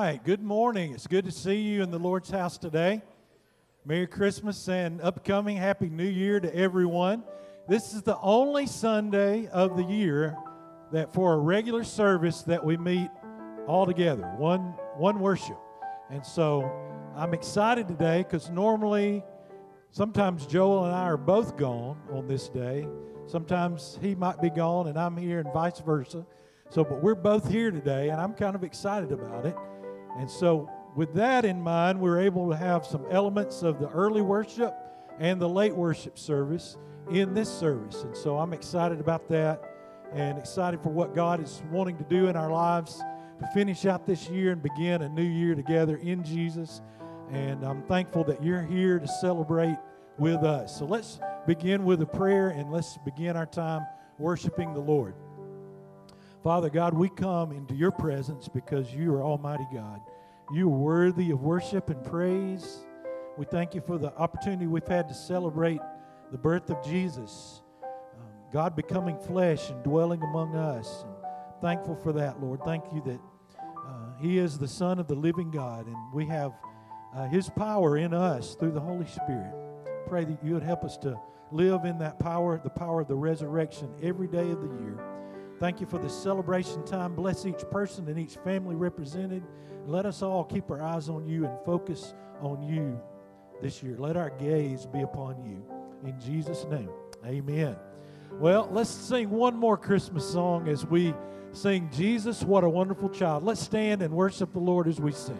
right, good morning. It's good to see you in the Lord's house today. Merry Christmas and upcoming Happy New Year to everyone. This is the only Sunday of the year that for a regular service that we meet all together, one worship. And so I'm excited today because normally, sometimes Joel and I are both gone on this day. Sometimes he might be gone and I'm here and vice versa. So, but we're both here today, and I'm kind of excited about it. And so, with that in mind, we're able to have some elements of the early worship and the late worship service in this service. And so, I'm excited about that and excited for what God is wanting to do in our lives to finish out this year and begin a new year together in Jesus. And I'm thankful that you're here to celebrate with us. So, let's begin with a prayer and let's begin our time worshiping the Lord. Father God, we come into your presence because you are Almighty God. You are worthy of worship and praise. We thank you for the opportunity we've had to celebrate the birth of Jesus, God becoming flesh and dwelling among us. And thankful for that, Lord. Thank you that he is the Son of the living God, and we have his power in us through the Holy Spirit. Pray that you would help us to live in that power, the power of the resurrection every day of the year. Thank you for this celebration time. Bless each person and each family represented. Let us all keep our eyes on you and focus on you this year. Let our gaze be upon you. In Jesus' name, amen. Well, let's sing one more Christmas song as we sing Jesus, What a Wonderful Child. Let's stand and worship the Lord as we sing.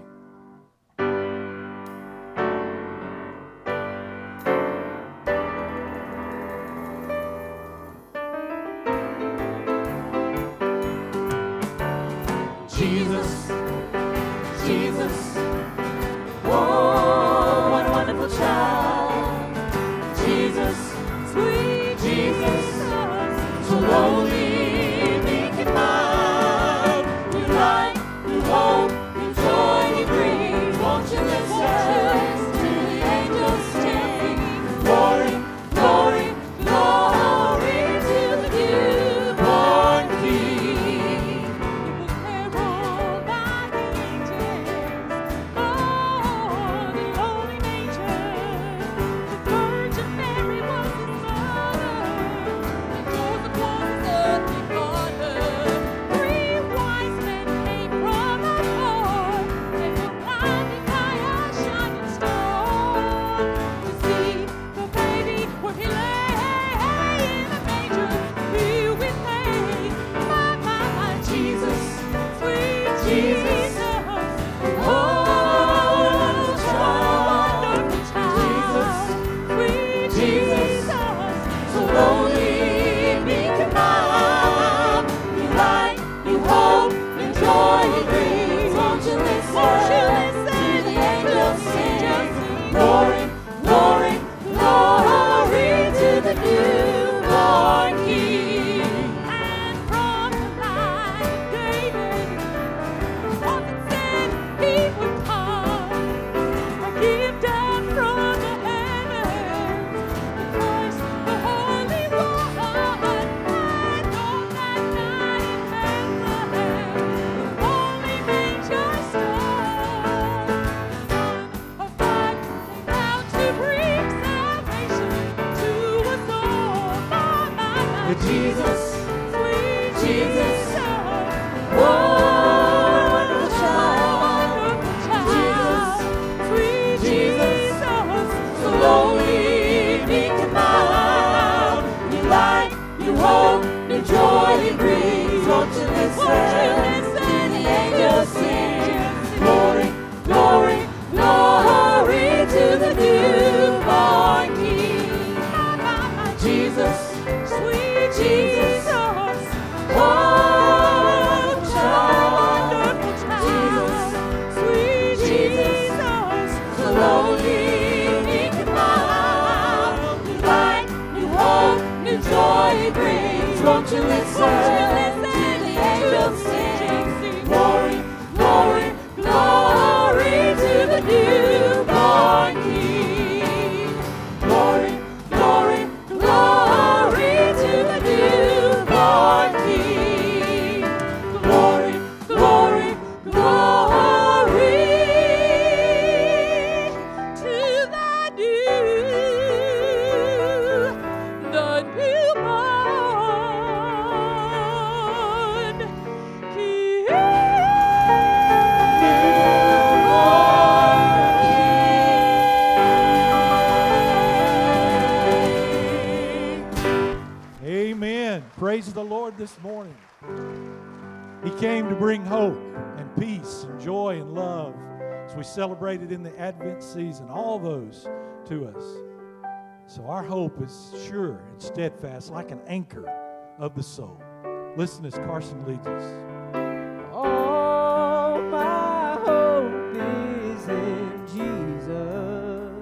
He came to bring hope and peace and joy and love as we celebrated in the Advent season, all those to us. So our hope is sure and steadfast like an anchor of the soul. Listen as Carson leads us. All my hope is in Jesus.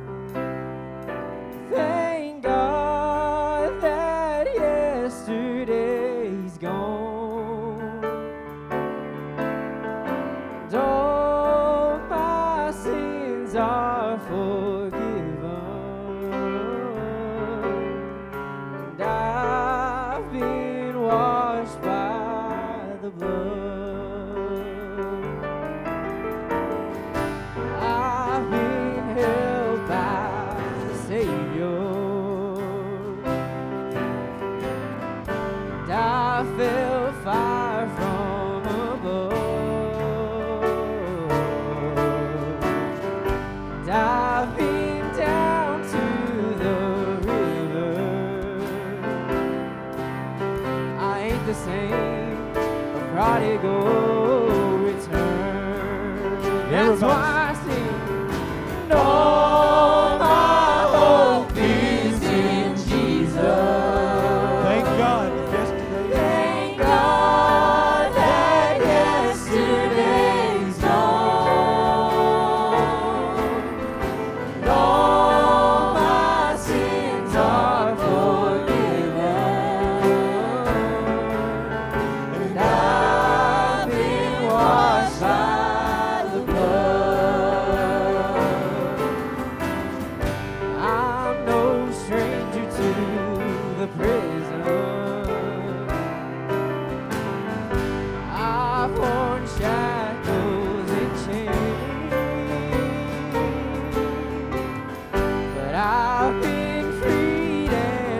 Thank God that yesterday's gone. And all my sins are forgiven. And I've been washed by the blood. I've been held by the Savior. And I felt fire from above. And I've been down to the river. I ain't the same, a prodigal return. That's why I sing. And all my hope is in Jesus. Thank God that yesterday. Thank God that yesterday's gone. And all my sins are forgiven. And I've been washed by the blood. I'm no stranger to the prison. I've worn shackles and chains, but I've been freed and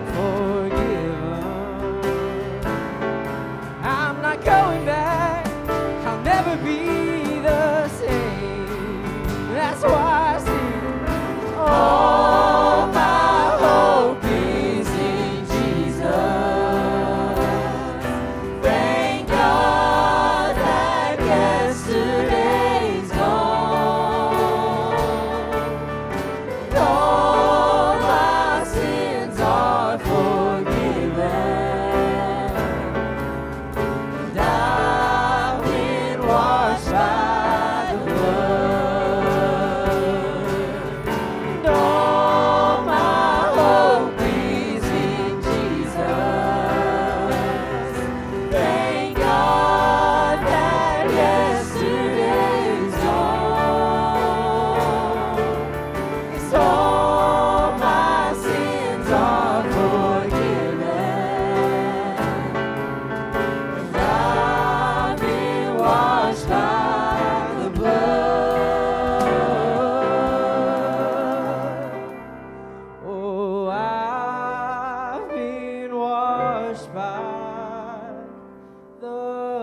forgiven. I'm not going back, I'll never be the same. That's why I sing. All my hope is in Jesus. Thank God that yesterday's gone. And all my sins are forgiven. And I've been washed by the blood. And all my hope is in Jesus. Thank God that yesterday's gone. Yes, all my sins are forgiven. And I've been washed by the blood. Oh, I've been washed by the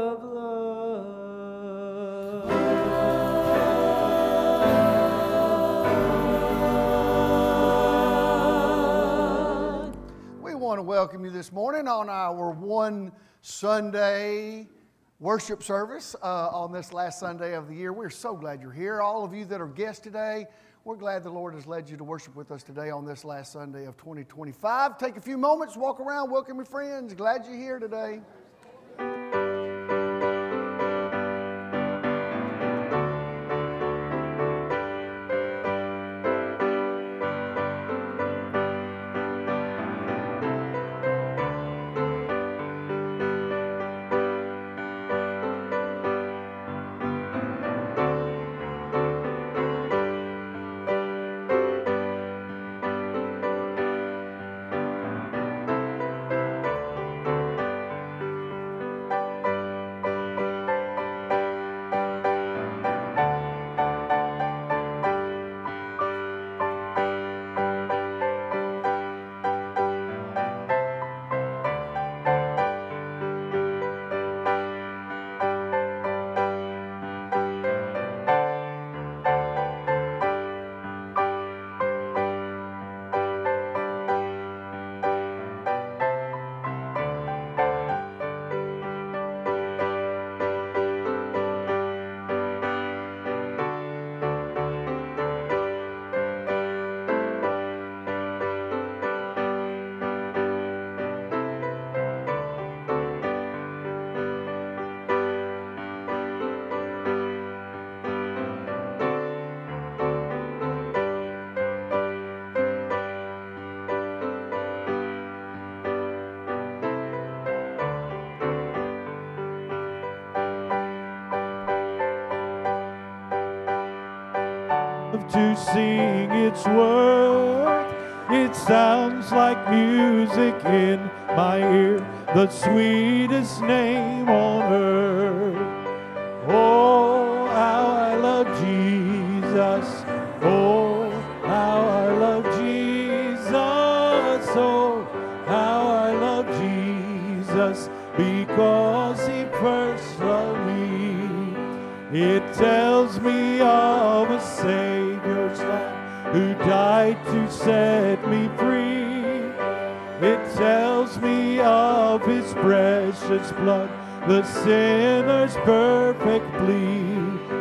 blood. We want to welcome you this morning on our one Sunday worship service on this last Sunday of the year. We're so glad you're here. All of you that are guests today, we're glad the Lord has led you to worship with us today on this last Sunday of 2025. Take a few moments, walk around, welcome your friends. Glad you're here today. to sing its worth. It sounds like music in my ear, the sweetest name on earth. Oh, how I love Jesus. Oh, how I love Jesus. Oh, how I love Jesus, because he first loved me. It tells me of a Savior's love who died to set me free. It tells me of his precious blood, the sinner's perfect plea.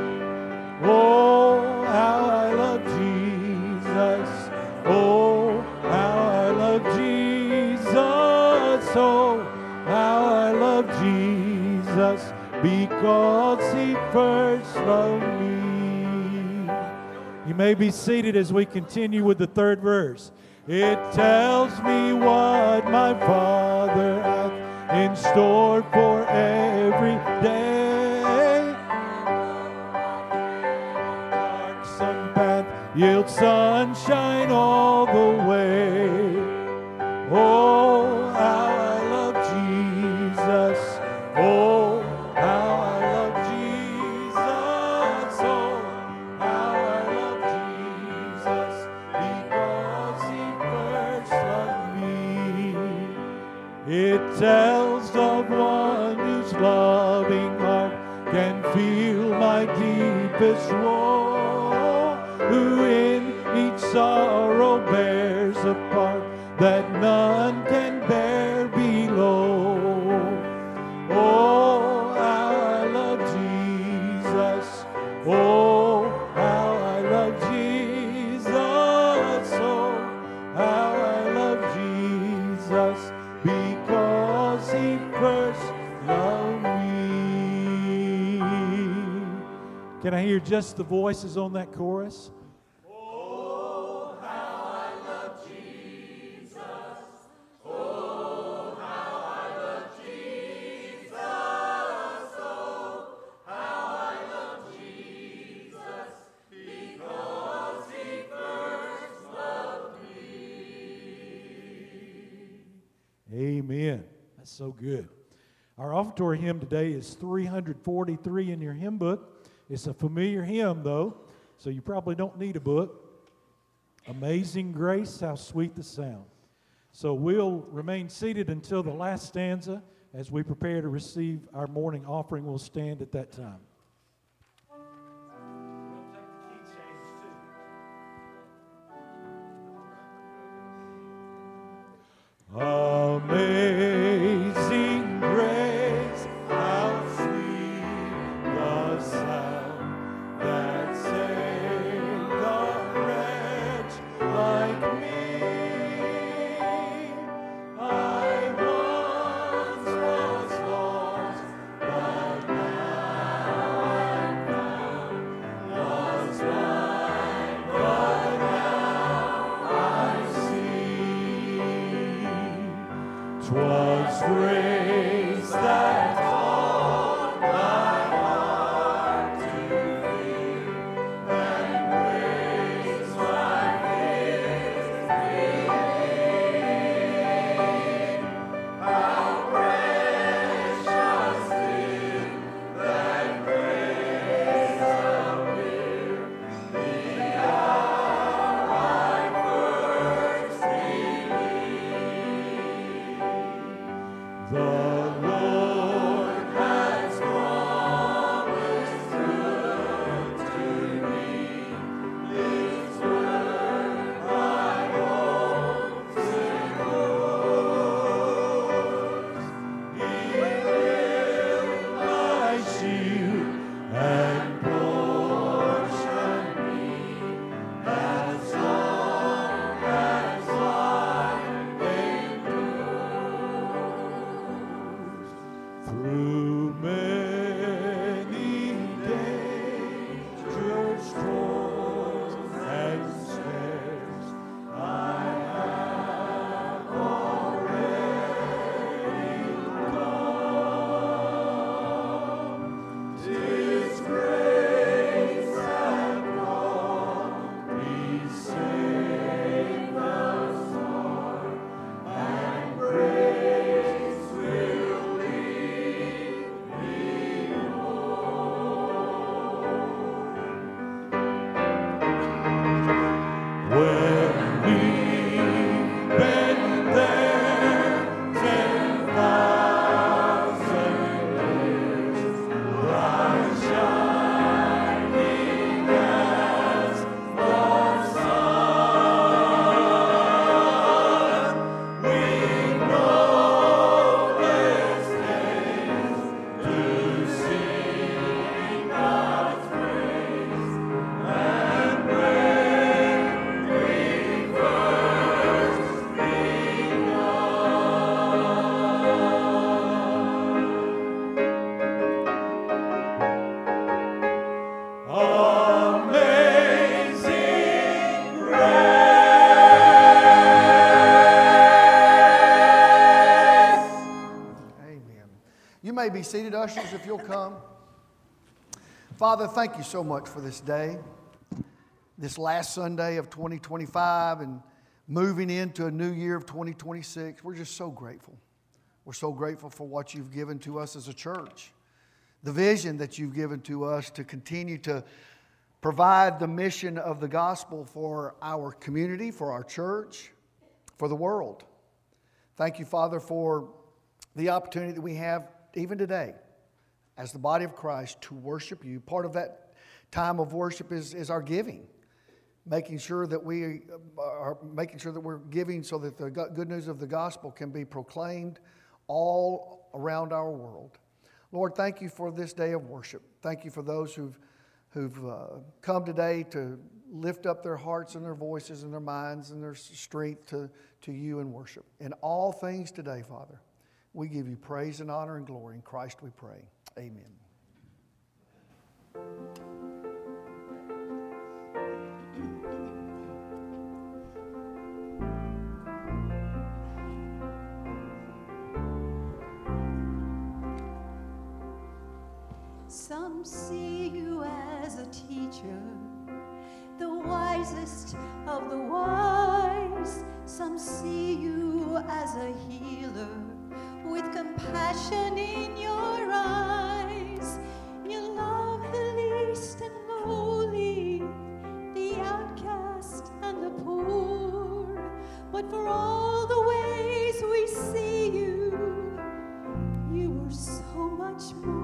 Oh, how I love Jesus. Oh, how I love Jesus. Oh, how I love Jesus, because he first loved me. You may be seated as we continue with the third verse. It tells me what my Father hath in store for every day. Dark sun path yield sunshine all the way. Oh, how I love Jesus. Oh, how I love Jesus. Oh, how I love Jesus, because he first loved me. It tells of one whose loving heart can feel my deepest woe, who in each sorrow bears a part that none can bear below. Oh, how I love Jesus. Oh, how I love Jesus. Oh, how I love Jesus, because he first loved me. Can I hear just the voices on that chorus? Amen. That's so good. Our offertory hymn today is 343 in your hymn book. It's a familiar hymn, though, so you probably don't need a book. Amazing Grace, how sweet the sound. So we'll remain seated until the last stanza. As we prepare to receive our morning offering, we'll stand at that time. Amazing grace, how sweet the sound that saved a wretch like me. I once was lost, but now I'm found. Was blind, but now I see. 'Twas grace that taught my heart to fear, and grace my fears relieved. How precious did that grace appear, the hour I first believed. Amazing grace. Amen. You may be seated, ushers, if you'll come. Father, thank you so much for this day, this last Sunday of 2025 and moving into a new year of 2026. We're just so grateful. We're so grateful for what you've given to us as a church, the vision that you've given to us to continue to provide the mission of the gospel for our community, for our church, for the world. Thank you, Father, for the opportunity that we have even today as the body of Christ to worship you. Part of that time of worship is our giving, making sure that we're giving so that the good news of the gospel can be proclaimed all around our world. Lord, thank you for this day of worship. Thank you for those who've come today to lift up their hearts and their voices and their minds and their strength to you in worship. In all things today, Father, we give you praise and honor and glory. In Christ we pray. Amen. Some see you as a teacher, the wisest of the wise. Some see you as a healer, with compassion in your eyes. You love the least and lowly, the outcast and the poor. But for all the ways we see you, you are so much more.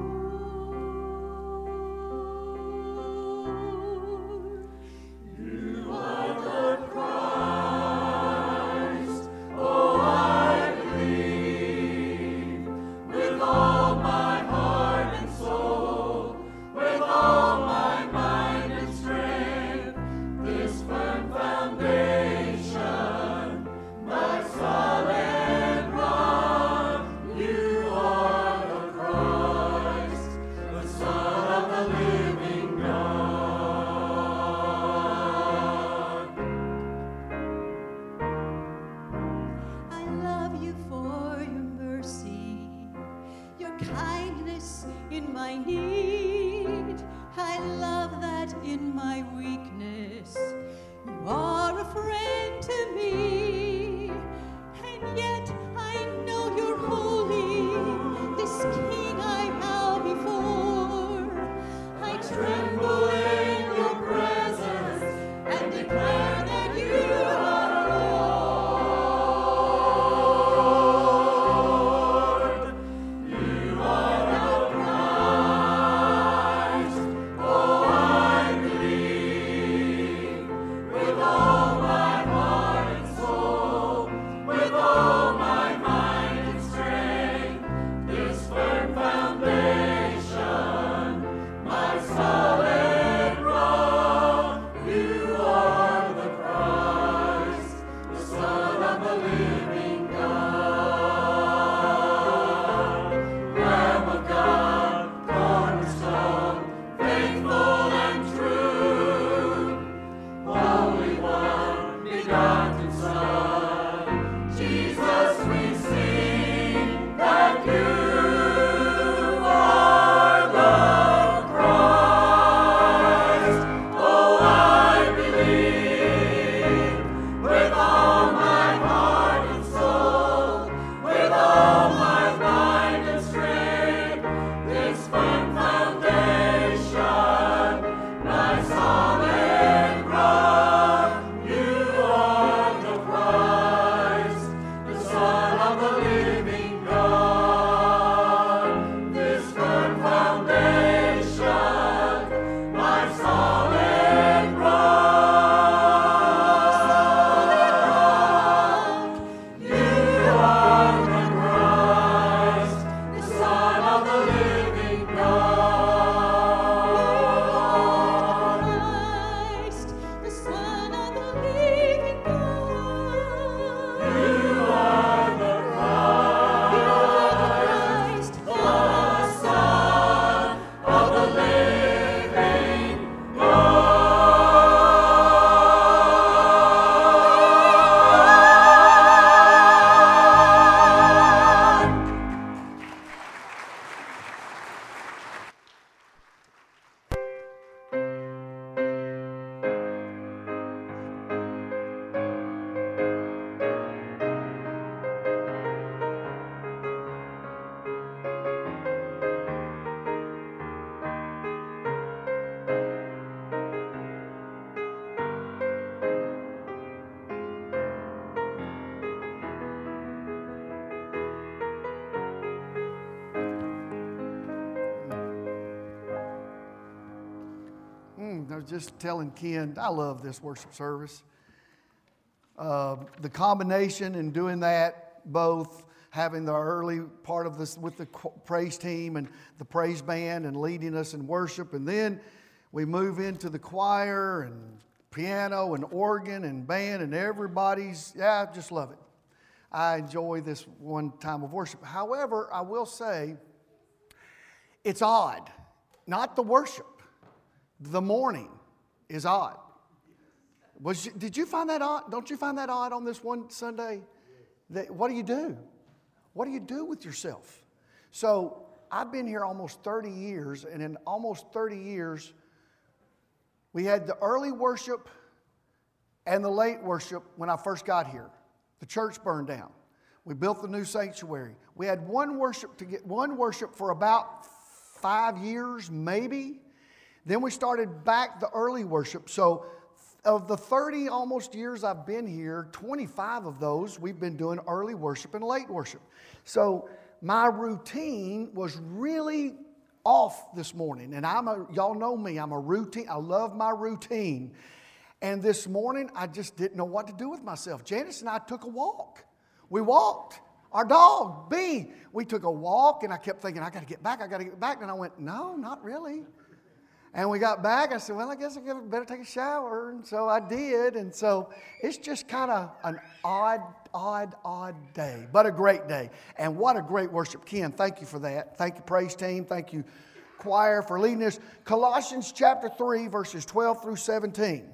With all my I was just telling Ken, I love this worship service. The combination in doing that, both having the early part of this with the praise team and the praise band and leading us in worship, and then we move into the choir and piano and organ and band and everybody's, I just love it. I enjoy this one time of worship. However, I will say it's odd. Not the worship. The morning is odd. Did you find that odd? Don't you find that odd on this one Sunday? What do you do? What do you do with yourself? So I've been here almost 30 years, and in almost 30 years, we had the early worship and the late worship when I first got here. The church burned down. We built the new sanctuary. We had one worship for about 5 years, maybe. Then we started back the early worship. So of the 30 almost years I've been here, 25 of those we've been doing early worship and late worship. So my routine was really off this morning. And y'all know me, I'm a routine. I love my routine. And this morning, I just didn't know what to do with myself. Janice and I took a walk. We walked. Our dog, B, we took a walk, and I kept thinking, I got to get back. And I went, no, not really. And we got back. I said, well, I guess I better take a shower. And so I did. And so it's just kind of an odd day, but a great day. And what a great worship. Ken, thank you for that. Thank you, praise team. Thank you, choir, for leading us. Colossians chapter 3, verses 12 through 17.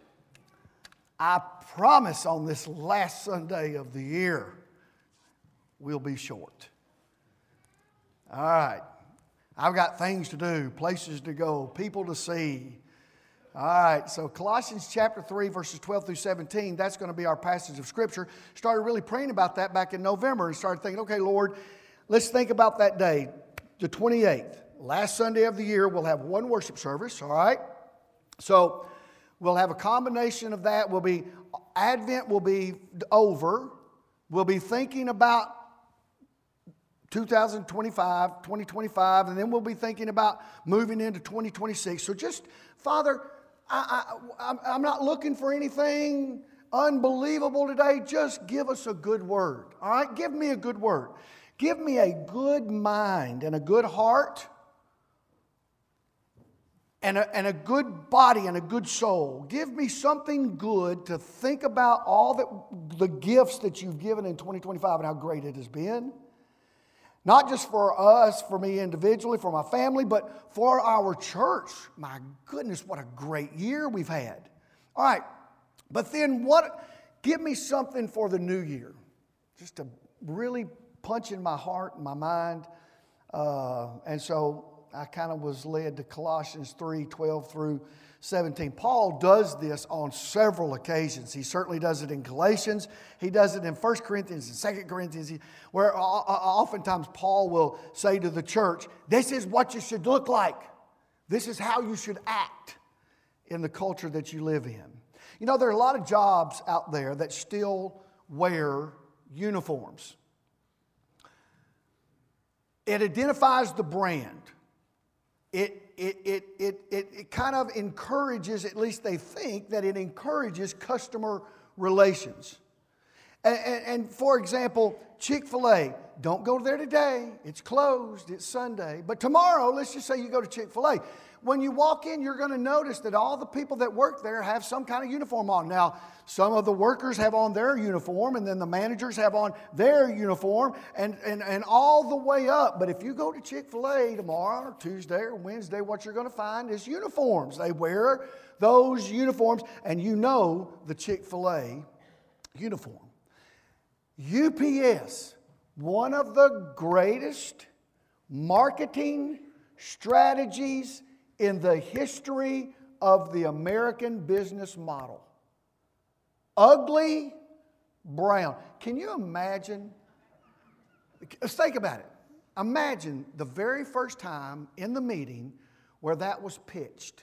I promise on this last Sunday of the year, we'll be short. All right. I've got things to do, places to go, people to see. All right, so Colossians chapter 3, verses 12 through 17, that's going to be our passage of Scripture. Started really praying about that back in November and started thinking, okay, Lord, let's think about that day, the 28th. Last Sunday of the year, we'll have one worship service, all right? So we'll have a combination of that. Advent will be over. We'll be thinking about 2025, and then we'll be thinking about moving into 2026. So just, Father, I'm not looking for anything unbelievable today. Just give us a good word, all right? Give me a good word. Give me a good mind and a good heart and a good body and a good soul. Give me something good to think about all the gifts that you've given in 2025 and how great it has been. Not just for us, for me individually, for my family, but for our church. My goodness, what a great year we've had. All right, but then give me something for the new year. Just to really punch in my heart and my mind. And so I kind of was led to Colossians 3, 12 through 17. Paul does this on several occasions. He certainly does it in Galatians. He does it in 1 Corinthians and 2 Corinthians, where oftentimes Paul will say to the church, this is what you should look like. This is how you should act in the culture that you live in. You know, there are a lot of jobs out there that still wear uniforms. It identifies the brand. It kind of encourages, at least they think, that it encourages customer relations. And for example, Chick-fil-A, don't go there today. It's closed. It's Sunday. But tomorrow, let's just say you go to Chick-fil-A. When you walk in, you're going to notice that all the people that work there have some kind of uniform on. Now, some of the workers have on their uniform, and then the managers have on their uniform, and all the way up. But if you go to Chick-fil-A tomorrow or Tuesday or Wednesday, what you're going to find is uniforms. They wear those uniforms, and you know the Chick-fil-A uniform. UPS, one of the greatest marketing strategies in the history of the American business model. Ugly brown. Can you imagine? Let's think about it. Imagine the very first time in the meeting where that was pitched.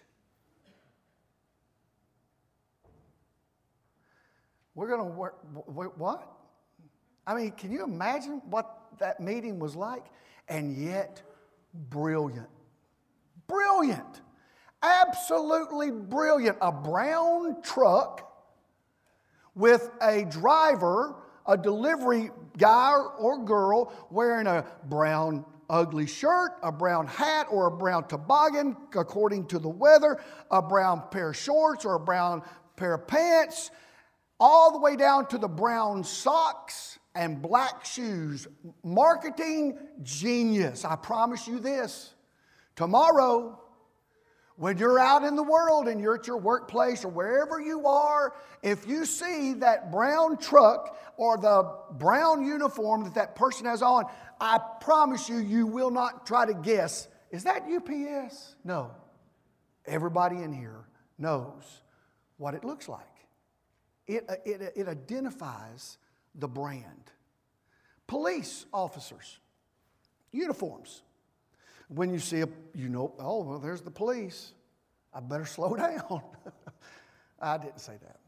We're going to work, what? I mean, can you imagine what that meeting was like? And yet, brilliant. Brilliant. Absolutely brilliant. A brown truck with a driver, a delivery guy or girl wearing a brown ugly shirt, a brown hat or a brown toboggan according to the weather, a brown pair of shorts or a brown pair of pants, all the way down to the brown socks and black shoes. Marketing genius. I promise you this. Tomorrow, when you're out in the world and you're at your workplace or wherever you are, if you see that brown truck or the brown uniform that person has on, I promise you, you will not try to guess, is that UPS? No. Everybody in here knows what it looks like. It identifies the brand. Police officers, uniforms. When you see oh, well, there's the police. I better slow down. I didn't say that.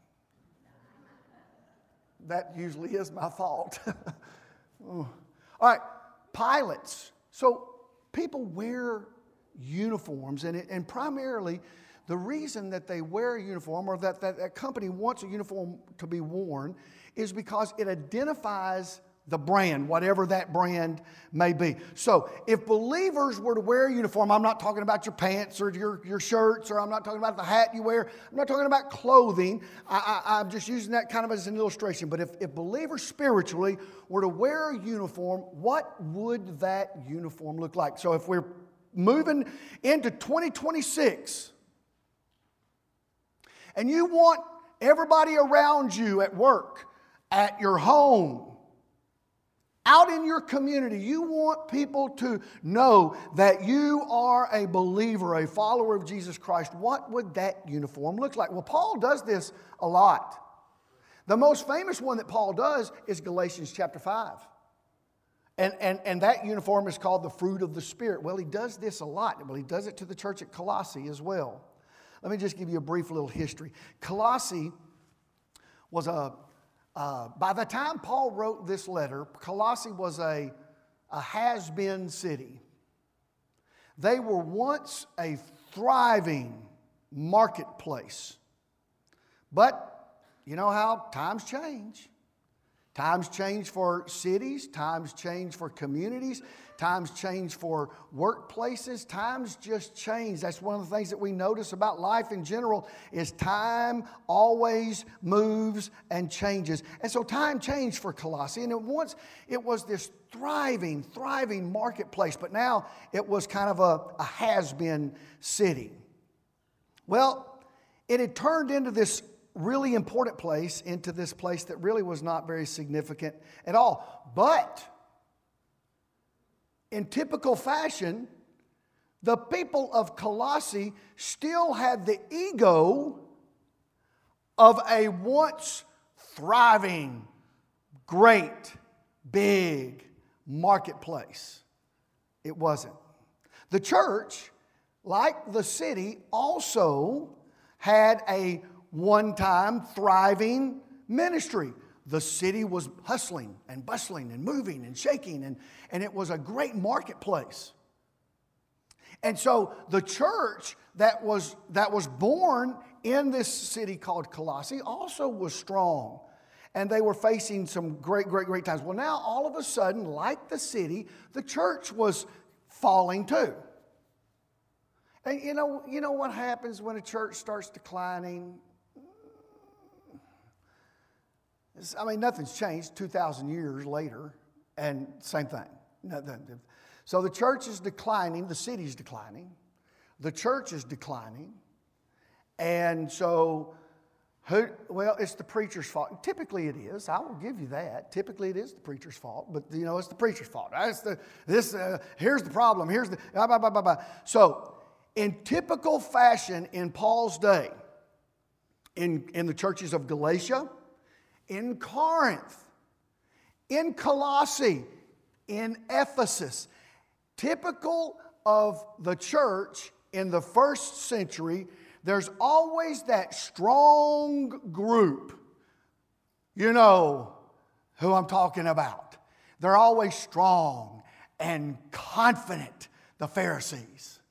That usually is my fault. All right, pilots. So people wear uniforms, and primarily the reason that they wear a uniform or that company wants a uniform to be worn is because it identifies the brand, whatever that brand may be. So if believers were to wear a uniform, I'm not talking about your pants or your shirts, or I'm not talking about the hat you wear. I'm not talking about clothing. I'm just using that kind of as an illustration. But if believers spiritually were to wear a uniform, what would that uniform look like? So if we're moving into 2026 and you want everybody around you at work, at your home, out in your community, you want people to know that you are a believer, a follower of Jesus Christ. What would that uniform look like? Well, Paul does this a lot. The most famous one that Paul does is Galatians chapter 5. And that uniform is called the fruit of the Spirit. Well, he does this a lot. Well, he does it to the church at Colossae as well. Let me just give you a brief little history. Colossae was by the time Paul wrote this letter, Colossae was a has-been city. They were once a thriving marketplace. But you know how times change. Times change for cities, times change for communities, times change for workplaces, times just change. That's one of the things that we notice about life in general is time always moves and changes. And so time changed for Colossae, and once it was this thriving marketplace, but now it was kind of a has-been city. Well, it had turned into this really important place into this place that really was not very significant at all. But in typical fashion, the people of Colossae still had the ego of a once thriving, great, big marketplace. It wasn't. The church, like the city, also had a one-time thriving ministry. The city was hustling and bustling and moving and shaking, and it was a great marketplace. And so the church that was born in this city called Colossae also was strong. And they were facing some great times. Well, now all of a sudden, like the city, the church was falling too. And you know what happens when a church starts declining? I mean, nothing's changed 2,000 years later, and same thing. So the church is declining, the city's declining, the church is declining, and so, it's the preacher's fault. Typically it is, I will give you that. Typically it is the preacher's fault, but it's the preacher's fault. Here's the problem, So, in typical fashion in Paul's day, in the churches of Galatia, in Corinth, in Colossae, in Ephesus. Typical of the church in the first century, there's always that strong group. You know who I'm talking about. They're always strong and confident, the Pharisees.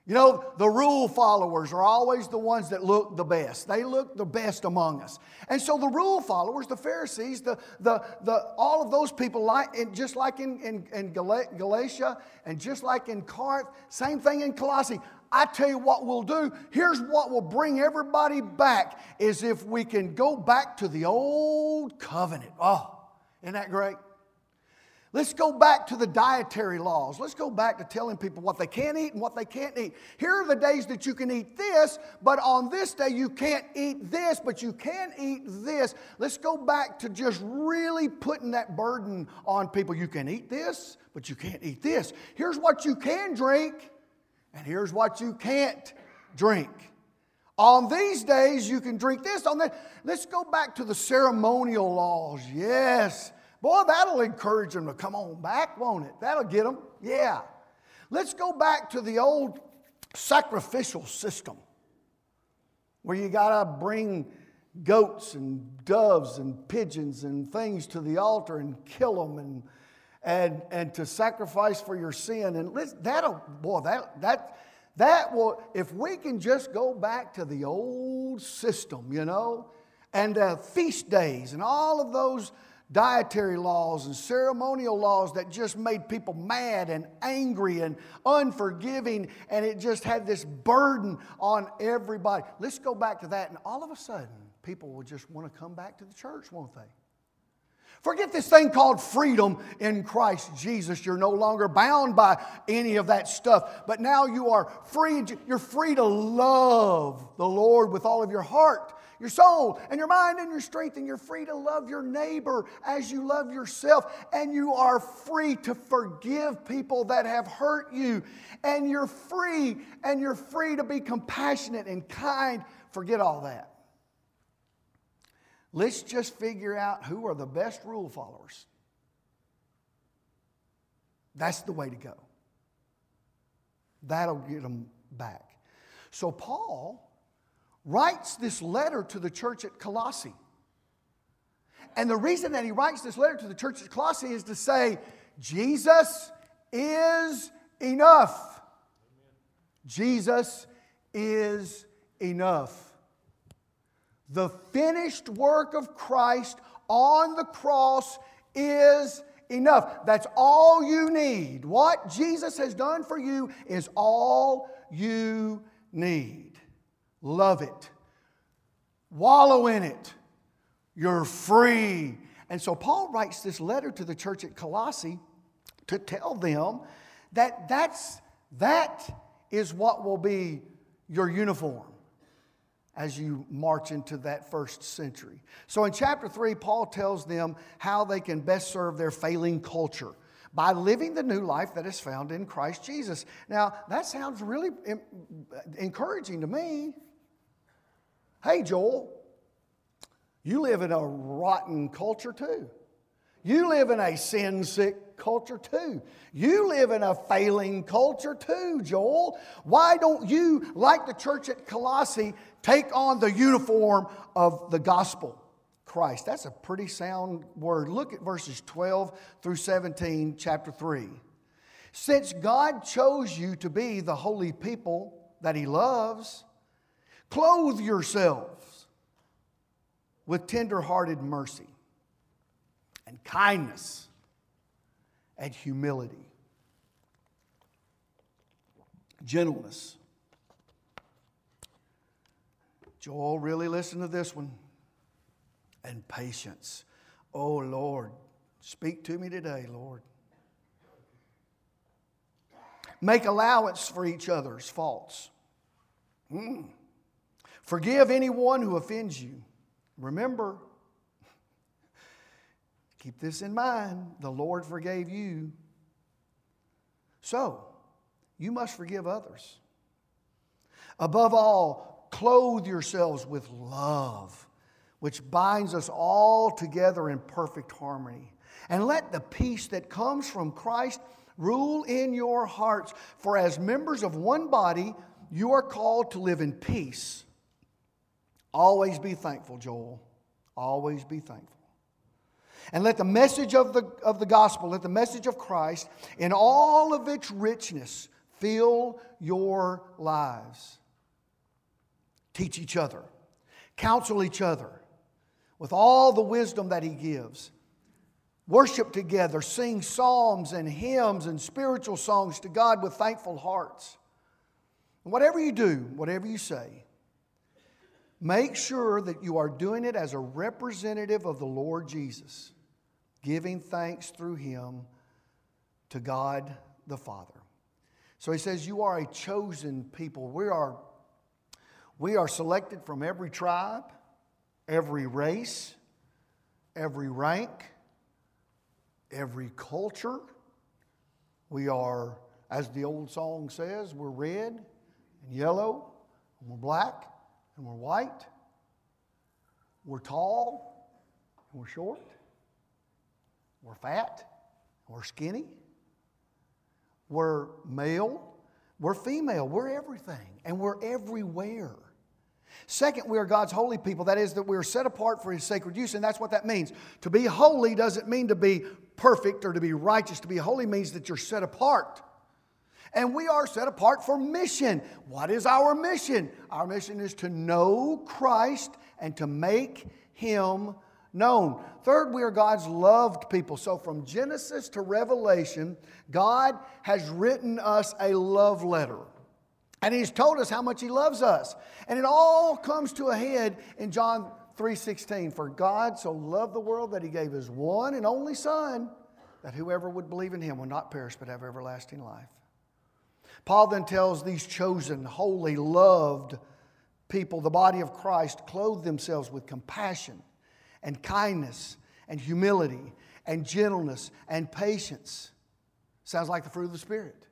You know, the rule followers are always the ones that look the best. They look the best among us. And so the rule followers, the Pharisees, all of those people, just like in Galatia and just like in Corinth, same thing in Colossae. I tell you what we'll do. Here's what will bring everybody back, is if we can go back to the old covenant. Oh, isn't that great? Let's go back to the dietary laws. Let's go back to telling people what they can eat and what they can't eat. Here are the days that you can eat this, but on this day you can't eat this, but you can eat this. Let's go back to just really putting that burden on people. You can eat this, but you can't eat this. Here's what you can drink, and here's what you can't drink. On these days you can drink this, on that. Let's go back to the ceremonial laws. Yes. Boy, that'll encourage them to come on back, won't it? That'll get them. Yeah. Let's go back to the old sacrificial system where you got to bring goats and doves and pigeons and things to the altar and kill them and to sacrifice for your sin. And that will, if we can just go back to the old system, you know, and feast days and all of those dietary laws and ceremonial laws that just made people mad and angry and unforgiving, and it just had this burden on everybody. Let's go back to that, and all of a sudden, people will just want to come back to the church, won't they? Forget this thing called freedom in Christ Jesus. You're no longer bound by any of that stuff, but now you are free. You're free to love the Lord with all of your heart, your soul, and your mind, and your strength, and you're free to love your neighbor as you love yourself, and you are free to forgive people that have hurt you, and you're free to be compassionate and kind. Forget all that. Let's just figure out who are the best rule followers. That's the way to go. That'll get them back. So Paul writes this letter to the church at Colossae. And the reason that he writes this letter to the church at Colossae is to say, Jesus is enough. Jesus is enough. The finished work of Christ on the cross is enough. That's all you need. What Jesus has done for you is all you need. Love it. Wallow in it. You're free. And so Paul writes this letter to the church at Colossae to tell them that is what will be your uniform as you march into that first century. So in chapter 3, Paul tells them how they can best serve their failing culture by living the new life that is found in Christ Jesus. Now, that sounds really encouraging to me. Hey, Joel, you live in a rotten culture too. You live in a sin-sick culture too. You live in a failing culture too, Joel. Why don't you, like the church at Colossae, take on the uniform of the gospel, Christ? That's a pretty sound word. Look at verses 12 through 17, chapter 3. Since God chose you to be the holy people that He loves, clothe yourselves with tender-hearted mercy and kindness and humility, gentleness. Joel, really listen to this one. And patience. Oh, Lord, speak to me today, Lord. Make allowance for each other's faults. Forgive anyone who offends you. Remember, keep this in mind, the Lord forgave you. So, you must forgive others. Above all, clothe yourselves with love, which binds us all together in perfect harmony. And let the peace that comes from Christ rule in your hearts. For as members of one body, you are called to live in peace. Always be thankful, Joel. Always be thankful. And let the message of the gospel, let the message of Christ, in all of its richness, fill your lives. Teach each other. Counsel each other with all the wisdom that He gives. Worship together. Sing psalms and hymns and spiritual songs to God with thankful hearts. And whatever you do, whatever you say, make sure that you are doing it as a representative of the Lord Jesus, giving thanks through Him to God the Father. So He says, you are a chosen people. We are selected from every tribe, every race, every rank, every culture. We are, as the old song says, we're red and yellow, and we're black and we're white. We're tall and we're short. We're fat and we're skinny. We're male, we're female, we're everything, and we're everywhere. Second, we are God's holy people. That is, that we are set apart for His sacred use, and that's what that means. To be holy doesn't mean to be perfect or to be righteous. To be holy means that you're set apart. And we are set apart for mission. What is our mission? Our mission is to know Christ and to make Him known. Third, we are God's loved people. So from Genesis to Revelation, God has written us a love letter. And He's told us how much He loves us. And it all comes to a head in John 3:16. For God so loved the world that He gave His one and only Son, that whoever would believe in Him would not perish but have everlasting life. Paul then tells these chosen, holy, loved people, the body of Christ, clothe themselves with compassion and kindness and humility and gentleness and patience. Sounds like the fruit of the Spirit.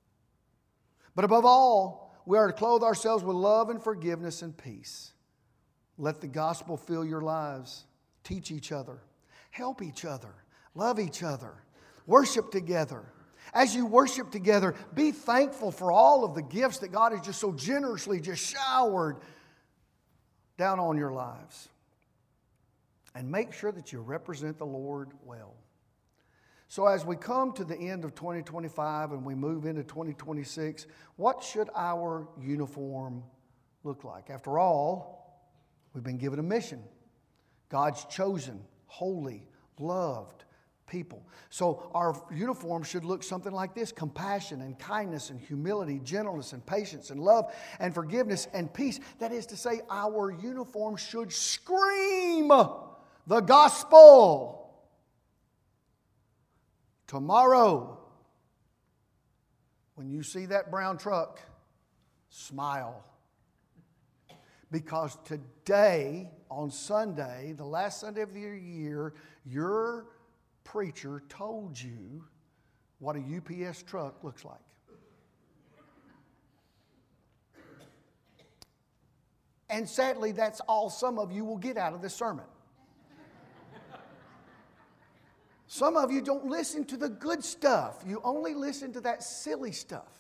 But above all, we are to clothe ourselves with love and forgiveness and peace. Let the gospel fill your lives. Teach each other. Help each other. Love each other. Worship together. As you worship together, be thankful for all of the gifts that God has just so generously just showered down on your lives. And make sure that you represent the Lord well. So as we come to the end of 2025 and we move into 2026, what should our uniform look like? After all, we've been given a mission. God's chosen, holy, loved people. So our uniform should look something like this: compassion and kindness and humility, gentleness and patience and love and forgiveness and peace. That is to say, our uniform should scream the gospel. Tomorrow, when you see that brown truck, smile. Because today, on Sunday, the last Sunday of the year, your preacher told you what a UPS truck looks like. And sadly, that's all some of you will get out of this sermon. Some of you don't listen to the good stuff. You only listen to that silly stuff.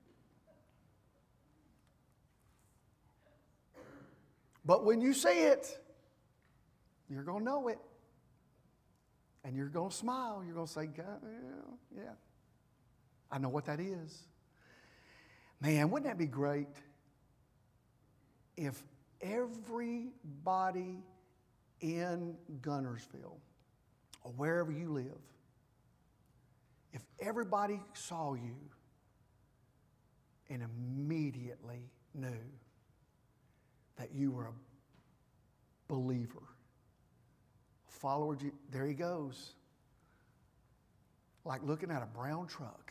But when you see it, you're going to know it. And you're going to smile. You're going to say, God, yeah, I know what that is. Man, wouldn't that be great if everybody in Gunnersville, or wherever you live, if everybody saw you and immediately knew that you were a believer, a follower of Jesus. There he goes. Like looking at a brown truck.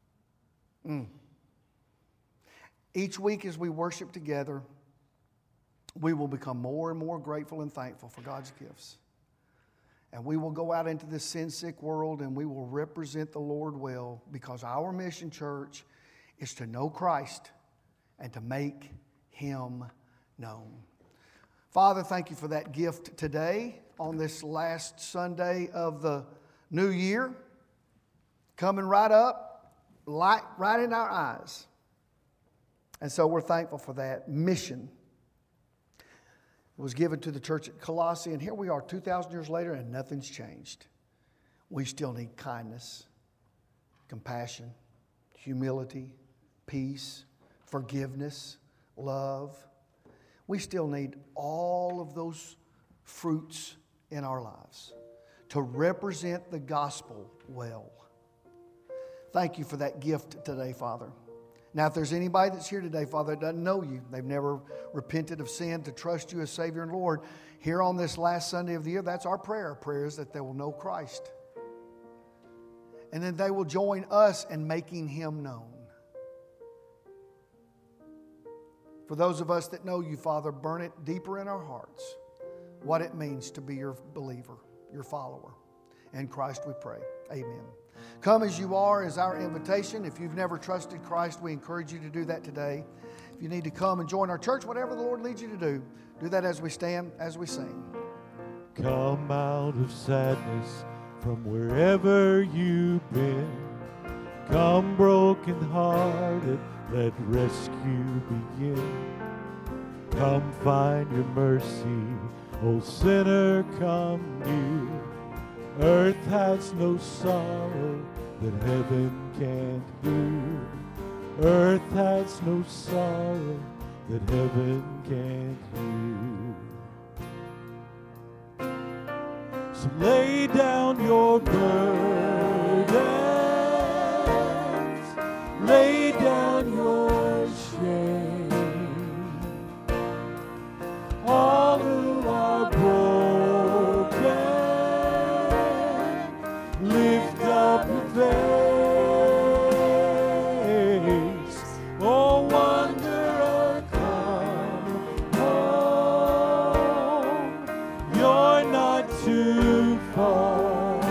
Each week as we worship together, we will become more and more grateful and thankful for God's gifts. And we will go out into this sin-sick world and we will represent the Lord well, because our mission, church, is to know Christ and to make Him known. Father, thank you for that gift today on this last Sunday of the new year. Coming right up, light right in our eyes. And so we're thankful for that mission. It was given to the church at Colossae, and here we are 2,000 years later and nothing's changed. We still need kindness, compassion, humility, peace, forgiveness, love. We still need all of those fruits in our lives to represent the gospel well. Thank you for that gift today, Father. Now, if there's anybody that's here today, Father, that doesn't know you, they've never repented of sin to trust you as Savior and Lord, here on this last Sunday of the year, that's our prayer. Our prayer is that they will know Christ. And then they will join us in making Him known. For those of us that know you, Father, burn it deeper in our hearts what it means to be your believer, your follower. In Christ we pray. Amen. Come as you are is our invitation. If you've never trusted Christ, we encourage you to do that today. If you need to come and join our church, whatever the Lord leads you to do that as we stand, as we sing. Come out of sadness from wherever you've been. Come broken-hearted, let rescue begin. Come find your mercy, O sinner, come near. Earth has no sorrow that heaven can't hear. Earth has no sorrow that heaven can't hear. So lay down your burdens, lay down your shame. All who are broken, lift up your face. Oh, wanderer, come home. You're not too far.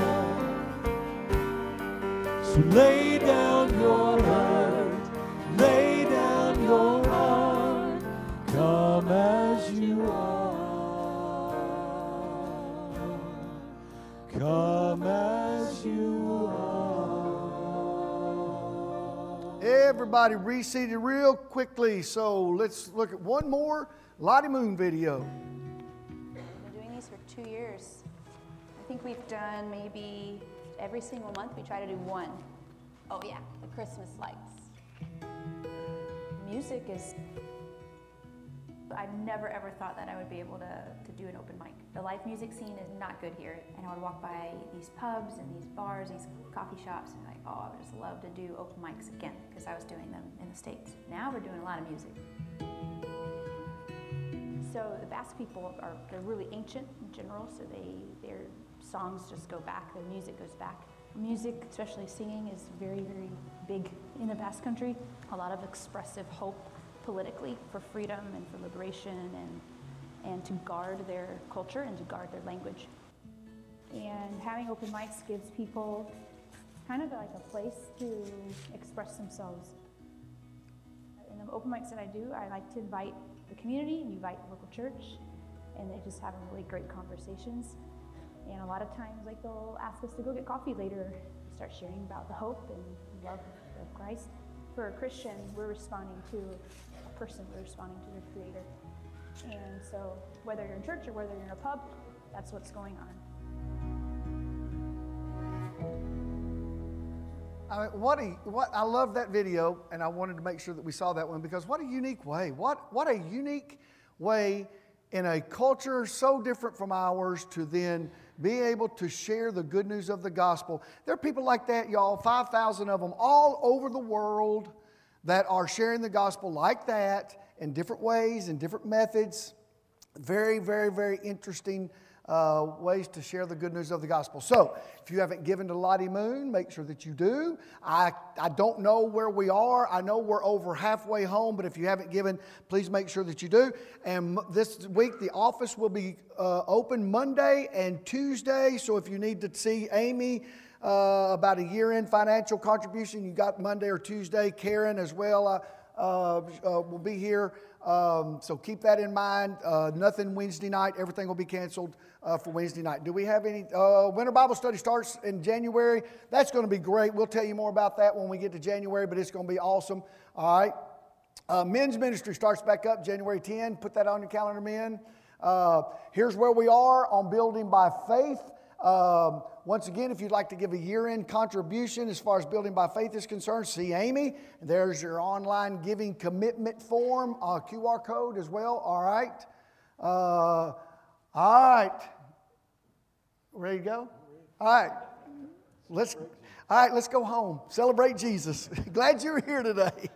So lay down your hurt, lay down your heart. Come as you are. Come as you are. Everybody reseated real quickly. So let's look at one more Lottie Moon video. We've been doing these for 2 years. I think we've done maybe every single month we try to do one. Oh yeah, the Christmas lights. Music is, I never ever thought that I would be able to do an open mic. The live music scene is not good here. And I would walk by these pubs and these bars, these coffee shops, and like, oh, I would just love to do open mics again, because I was doing them in the States. Now we're doing a lot of music. So the Basque people they're really ancient in general, so their songs just go back, their music goes back. Music, especially singing, is very, very big in the Basque Country. A lot of expressive hope politically for freedom and for liberation and to guard their culture and to guard their language. And having open mics gives people kind of like a place to express themselves. In the open mics that I do, I like to invite the community and invite the local church, and they just have really great conversations. And a lot of times, like, they'll ask us to go get coffee later, start sharing about the hope and love of Christ. For a Christian, we're responding to a person, we're responding to the Creator. And so whether you're in church or whether you're in a pub, that's what's going on. I love that video, and I wanted to make sure that we saw that one, because what a unique way. What a unique way in a culture so different from ours to then be able to share the good news of the gospel. There are people like that, y'all, 5,000 of them all over the world that are sharing the gospel like that in different ways, in different methods. Very, very, very interesting ways to share the good news of the gospel. So, if you haven't given to Lottie Moon, make sure that you do. I don't know where we are. I know we're over halfway home, but if you haven't given, please make sure that you do. And this week, the office will be open Monday and Tuesday. So, if you need to see Amy about a year-end financial contribution, you got Monday or Tuesday. Karen as well will be here. So keep that in mind. Nothing Wednesday night. Everything will be canceled for Wednesday night. Do we have any? Winter Bible Study starts in January. That's going to be great. We'll tell you more about that when we get to January, but it's going to be awesome. All right. Men's ministry starts back up January 10. Put that on your calendar, men. Here's where we are on Building by Faith. Once again, if you'd like to give a year-end contribution as far as Building by Faith is concerned, see Amy. There's your online giving commitment form, QR code as well. All right. All right. Ready to go? All right. Let's go home. Celebrate Jesus. Glad you're here today.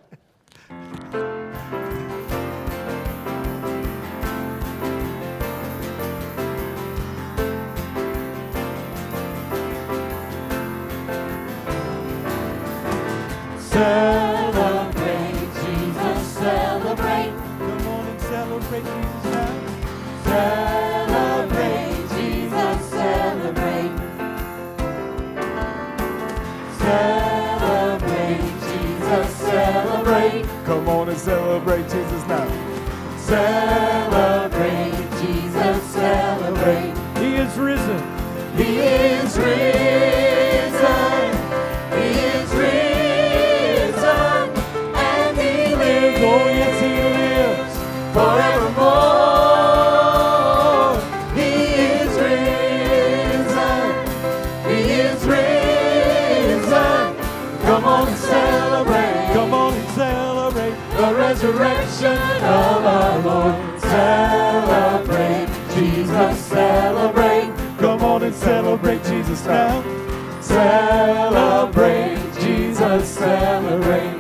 Celebrate Jesus, celebrate. Come on and celebrate Jesus now. Celebrate Jesus, celebrate. Celebrate Jesus, celebrate. Come on and celebrate Jesus now. Celebrate Jesus, celebrate. He is risen. He is risen. He is risen. And He lives. Oh, yes, He lives. Forevermore. He is risen. He is risen. Come on and celebrate. Come on and celebrate. The resurrection of our Lord. Celebrate Jesus, celebrate. Come on and celebrate Jesus now. Celebrate Jesus, celebrate.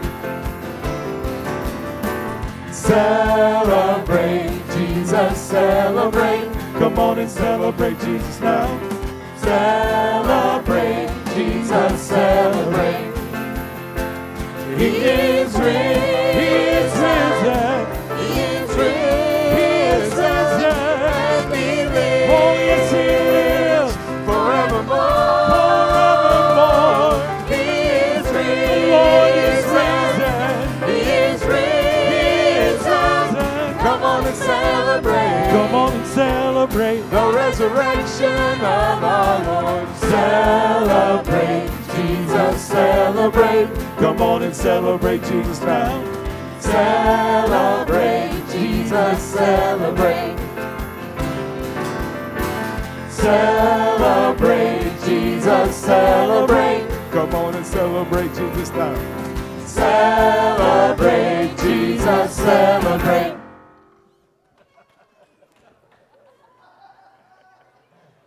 Celebrate Jesus, celebrate. Come on and celebrate Jesus now. Celebrate Jesus, celebrate. He is risen. He is risen. He is risen. And He lives. Oh, yes, He lives. Forevermore. Forevermore. He is risen. The Lord is risen. He is risen. Come on and celebrate. Come on and celebrate. The resurrection of our Lord. Celebrate Jesus, celebrate. Come on and celebrate Jesus now. Celebrate Jesus, celebrate. Celebrate Jesus, celebrate. Come on and celebrate Jesus now. Celebrate Jesus, celebrate.